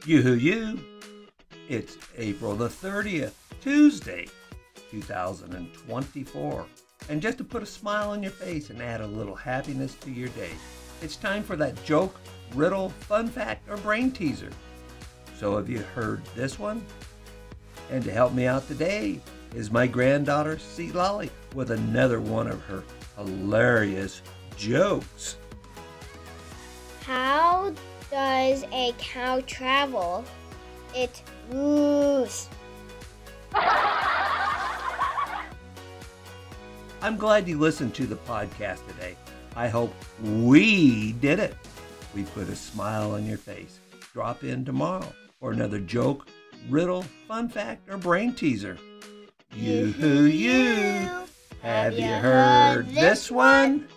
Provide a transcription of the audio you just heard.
You. It's April the 30th, Tuesday, 2024. And just to put a smile on your face and add a little happiness to your day, it's time for that joke, riddle, fun fact, or brain teaser. So have you heard this one? And to help me out today is my granddaughter, C. Lolly, with another one of her hilarious jokes. How does a cow travel? It moves. I'm glad you listened to the podcast today. I hope we did it. We put a smile on your face. Drop in tomorrow for another joke, riddle, fun fact, or brain teaser. You. Have you heard this one?